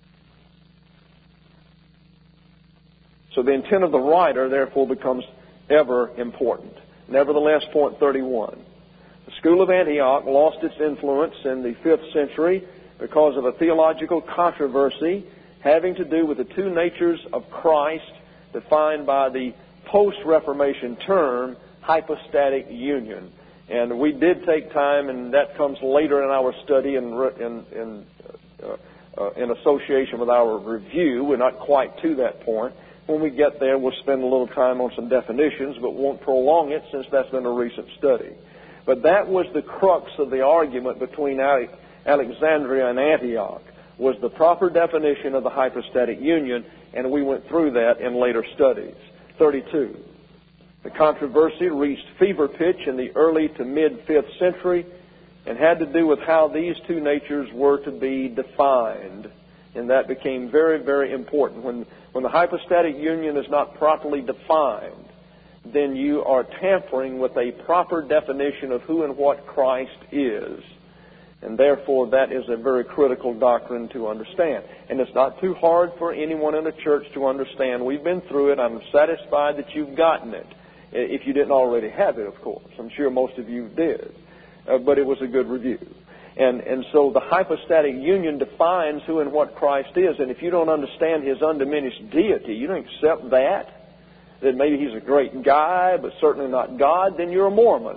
So the intent of the writer, therefore, becomes ever important. Nevertheless, point thirty-one. The school of Antioch lost its influence in the fifth century because of a theological controversy having to do with the two natures of Christ defined by the post-Reformation term hypostatic union. And we did take time, and that comes later in our study in, in, in, uh, uh, in association with our review. We're not quite to that point. When we get there, we'll spend a little time on some definitions, but won't prolong it since that's been a recent study. But that was the crux of the argument between Alexandria and Antioch, was the proper definition of the hypostatic union, and we went through that in later studies. thirty-two. The controversy reached fever pitch in the early to mid-fifth century and had to do with how these two natures were to be defined. And that became very, very important. When, when the hypostatic union is not properly defined, then you are tampering with a proper definition of who and what Christ is. And therefore, that is a very critical doctrine to understand. And it's not too hard for anyone in the church to understand. We've been through it. I'm satisfied that you've gotten it. If you didn't already have it, of course. I'm sure most of you did. Uh, but it was a good review. And, and so the hypostatic union defines who and what Christ is. And if you don't understand His undiminished deity, you don't accept that, that maybe He's a great guy, but certainly not God, then you're a Mormon.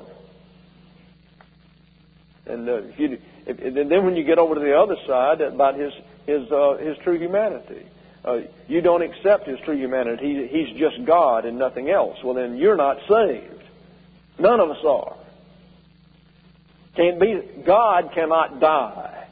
And, uh, if you, if, and then when you get over to the other side about His His uh, His true humanity, uh, you don't accept His true humanity. He, he's just God and nothing else. Well, then you're not saved. None of us are. Can't be. God cannot die.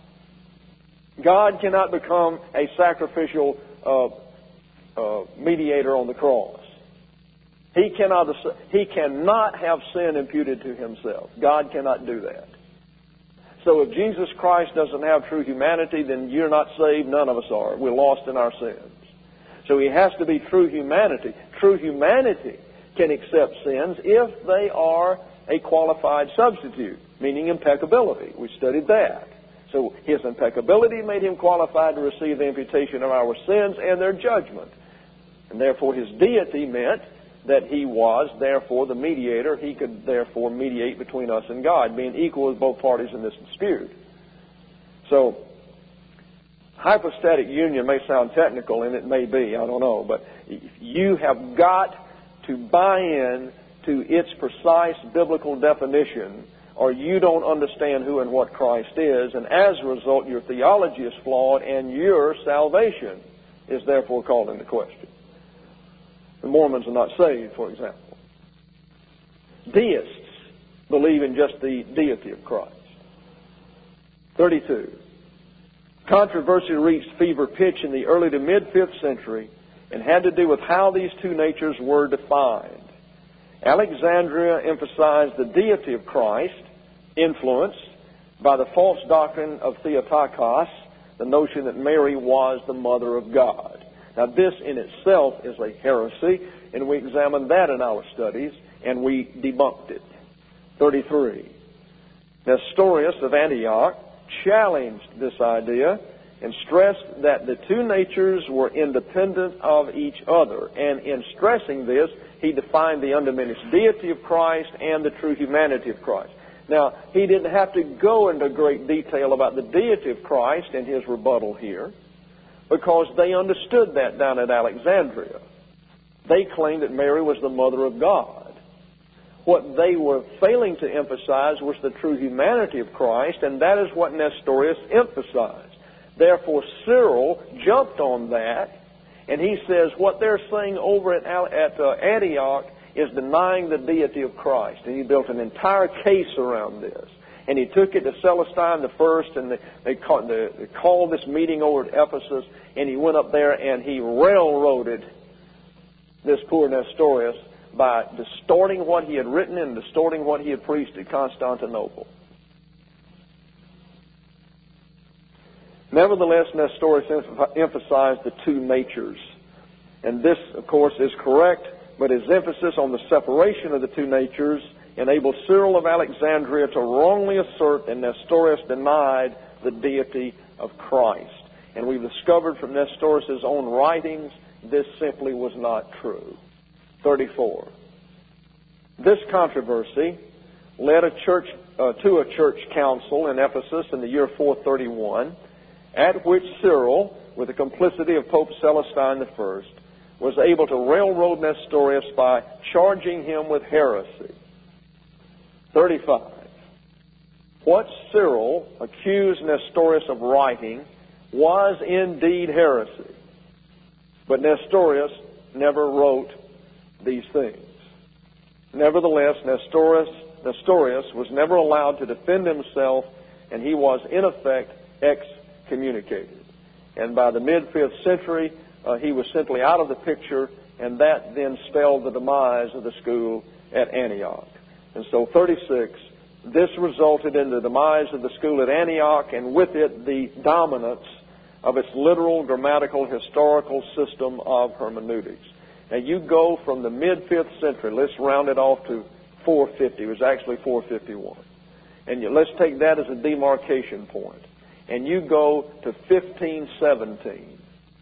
God cannot become a sacrificial uh, uh, mediator on the cross. He cannot. He cannot have sin imputed to Himself. God cannot do that. So if Jesus Christ doesn't have true humanity, then you're not saved. None of us are. We're lost in our sins. So He has to be true humanity. True humanity can accept sins if they are a qualified substitute, meaning impeccability. We studied that. So His impeccability made Him qualified to receive the imputation of our sins and their judgment. And therefore His deity meant that He was, therefore, the mediator. He could, therefore, mediate between us and God, being equal with both parties in this dispute. So, hypostatic union may sound technical, and it may be, I don't know, but you have got to buy in to its precise biblical definition, or you don't understand who and what Christ is, and as a result, your theology is flawed, and your salvation is therefore called into question. The Mormons are not saved, for example. Deists believe in just the deity of Christ. thirty-two. Controversy reached fever pitch in the early to mid-fifth century and had to do with how these two natures were defined. Alexandria emphasized the deity of Christ, influenced by the false doctrine of Theotokos, the notion that Mary was the mother of God. Now, this in itself is a heresy, and we examined that in our studies, and we debunked it. thirty-three. Nestorius of Antioch challenged this idea and stressed that the two natures were independent of each other. And in stressing this, he defined the undiminished deity of Christ and the true humanity of Christ. Now, he didn't have to go into great detail about the deity of Christ in his rebuttal here, because they understood that down at Alexandria. They claimed that Mary was the mother of God. What they were failing to emphasize was the true humanity of Christ, and that is what Nestorius emphasized. Therefore, Cyril jumped on that, and he says what they're saying over at, at uh, Antioch is denying the deity of Christ. And he built an entire case around this. And he took it to Celestine the First, and they, they, called, they, they called this meeting over at Ephesus, and he went up there and he railroaded this poor Nestorius by distorting what he had written and distorting what he had preached at Constantinople. Nevertheless, Nestorius emphasized the two natures. And this, of course, is correct, but his emphasis on the separation of the two natures enabled Cyril of Alexandria to wrongly assert that Nestorius denied the deity of Christ. And we've discovered from Nestorius' own writings this simply was not true. thirty-four. This controversy led a church uh, to a church council in Ephesus in the year four thirty-one, at which Cyril, with the complicity of Pope Celestine the First, was able to railroad Nestorius by charging him with heresy. thirty-five. What Cyril accused Nestorius of writing was indeed heresy, but Nestorius never wrote these things. Nevertheless, Nestorius, Nestorius was never allowed to defend himself, and he was, in effect, excommunicated. And by the mid-fifth century, uh, he was simply out of the picture, and that then spelled the demise of the school at Antioch. And so, thirty-six, this resulted in the demise of the school at Antioch, and with it, the dominance of its literal, grammatical, historical system of hermeneutics. Now, you go from the mid-fifth century, let's round it off to four fifty. It was actually four fifty-one. And you, let's take that as a demarcation point. And you go to fifteen seventeen.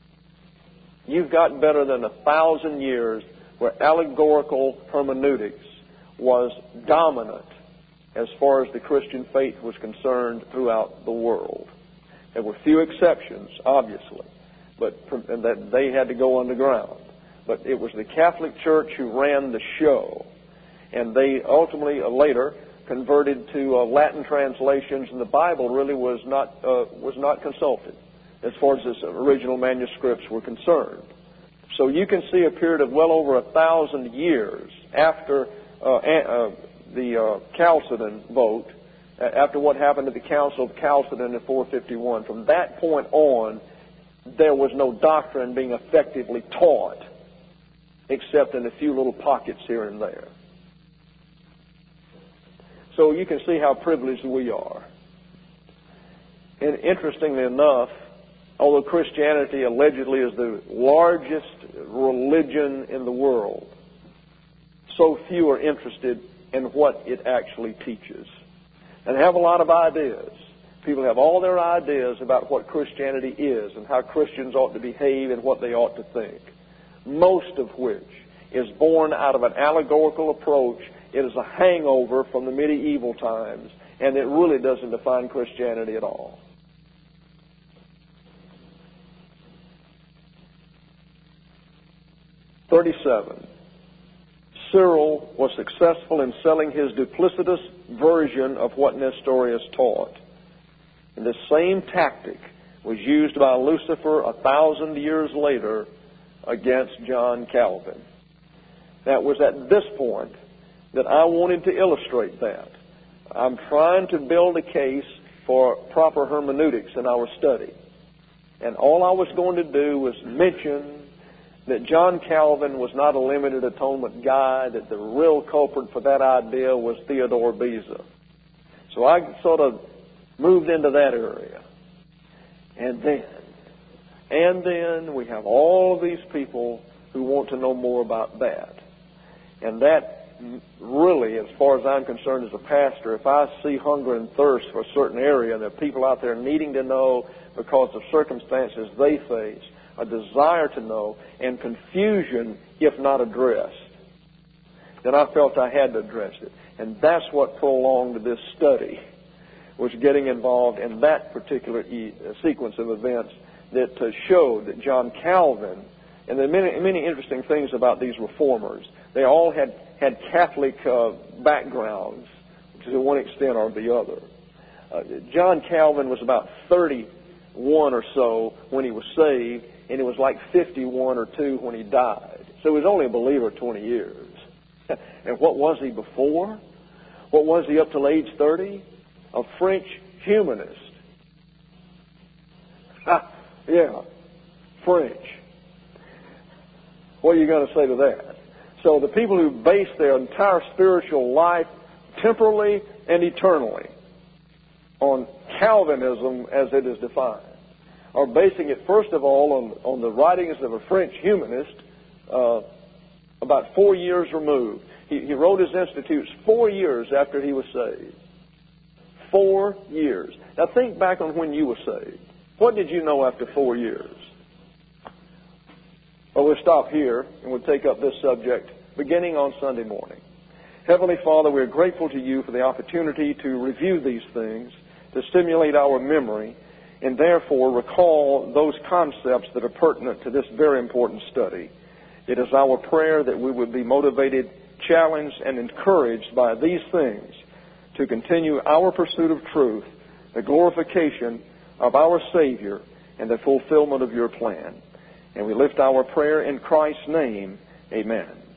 You've got better than a thousand years where allegorical hermeneutics was dominant as far as the Christian faith was concerned throughout the world. There were few exceptions, obviously, but and that they had to go underground. But it was the Catholic Church who ran the show, and they ultimately uh, later converted to uh, Latin translations, and the Bible really was not uh, was not consulted as far as its original manuscripts were concerned. So you can see a period of well over a thousand years after uh, uh, the uh, Chalcedon vote, after what happened at the Council of Chalcedon in four fifty-one. From that point on, there was no doctrine being effectively taught, except in a few little pockets here and there. So you can see how privileged we are. And interestingly enough, although Christianity allegedly is the largest religion in the world, so few are interested in what it actually teaches. And they have a lot of ideas. People have all their ideas about what Christianity is and how Christians ought to behave and what they ought to think, most of which is born out of an allegorical approach. It is a hangover from the medieval times, and it really doesn't define Christianity at all. thirty-seven. Cyril was successful in selling his duplicitous version of what Nestorius taught. And the same tactic was used by Lucifer a thousand years later against John Calvin. That was at this point that I wanted to illustrate that. I'm trying to build a case for proper hermeneutics in our study. And all I was going to do was mention that John Calvin was not a limited atonement guy, that the real culprit for that idea was Theodore Beza. So I sort of moved into that area. And then, and then we have all of these people who want to know more about that. And that really, as far as I'm concerned as a pastor, if I see hunger and thirst for a certain area, there are people out there needing to know because of circumstances they face, a desire to know, and confusion if not addressed, then I felt I had to address it. And that's what prolonged this study, was getting involved in that particular e- sequence of events that uh, showed that John Calvin, and there are many, many interesting things about these reformers. They all had, had Catholic uh, backgrounds to one extent or the other. Uh, John Calvin was about thirty-one or so when he was saved, and it was like fifty-one or two when he died. So he was only a believer twenty years. And what was he before? What was he up till age thirty? A French humanist. Ha, yeah, French. What are you going to say to that? So the people who base their entire spiritual life temporally and eternally on Calvinism as it is defined are basing it, first of all, on, on the writings of a French humanist, uh, about four years removed. He, he wrote his Institutes four years after he was saved. Four years. Now think back on when you were saved. What did you know after four years? Well, we'll stop here and we'll take up this subject beginning on Sunday morning. Heavenly Father, we're grateful to you for the opportunity to review these things, to stimulate our memory, and therefore recall those concepts that are pertinent to this very important study. It is our prayer that we would be motivated, challenged, and encouraged by these things to continue our pursuit of truth, the glorification of our Savior, and the fulfillment of your plan. And we lift our prayer in Christ's name. Amen.